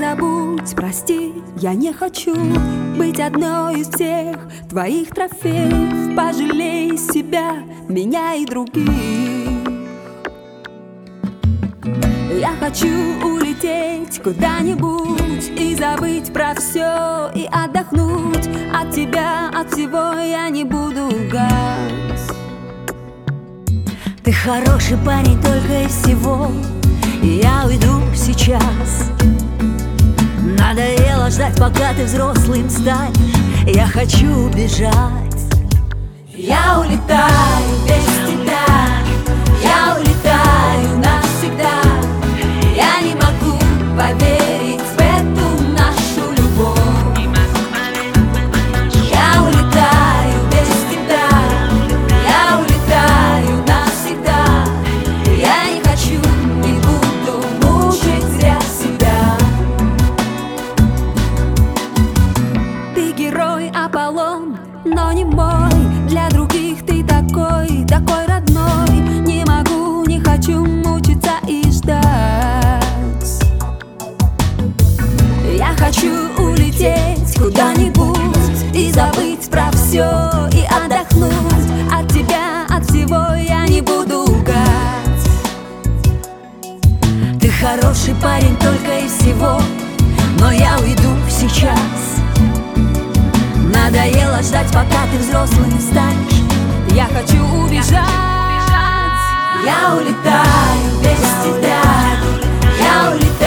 забудь, прости, я не хочу быть одной из всех твоих трофеев. Пожалей себя, меня и других. Я хочу улететь куда-нибудь и забыть про все, и отдохнуть от тебя, от всего я не буду лгать. Ты хороший парень только из всего, и я уйду сейчас. Надоело ждать, пока ты взрослым станешь. Я хочу бежать. Я улетаю без тебя, я улетаю навсегда. Я не могу поверить в эту нашу любовь. Я улетаю без тебя, я улетаю навсегда. Я не хочу, не буду мучить зря себя. Ты герой Аполлон, но не мой. Для других ты такой, такой родной. Не могу, не хочу мучиться и ждать. Я хочу улететь куда-нибудь и забыть про все, и отдохнуть от тебя, от всего я не буду лгать. Ты хороший парень только из всего, но я уйду сейчас. Надоело ждать, пока ты взрослым станешь. Я хочу убежать. Я улетаю без тебя, я улетаю